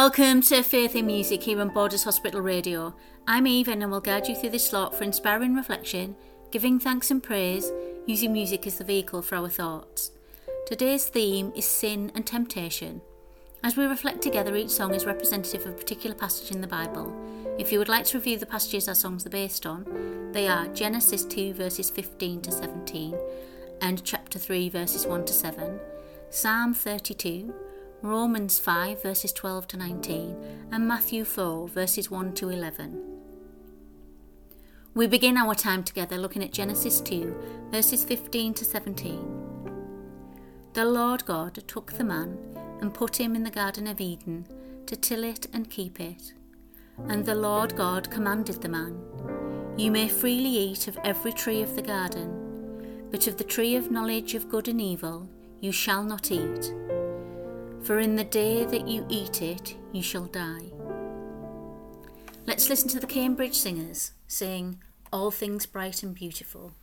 Welcome to Faith in Music here on Borders Hospital Radio. I'm Eve and I will guide you through this slot for inspiring reflection, giving thanks and praise, using music as the vehicle for our thoughts. Today's theme is sin and temptation. As we reflect together, each song is representative of a particular passage in the Bible. If you would like to review the passages our songs are based on, they are Genesis 2 verses 15 to 17 and chapter 3 verses 1 to 7, Psalm 32, Romans 5 verses 12 to 19 and Matthew 4 verses 1 to 11. We begin our time together looking at Genesis 2 verses 15 to 17. The Lord God took the man and put him in the Garden of Eden to till it and keep it. And the Lord God commanded the man, You may freely eat of every tree of the garden, but of the tree of knowledge of good and evil you shall not eat. For in the day that you eat it, you shall die. Let's listen to the Cambridge Singers sing All Things Bright and Beautiful.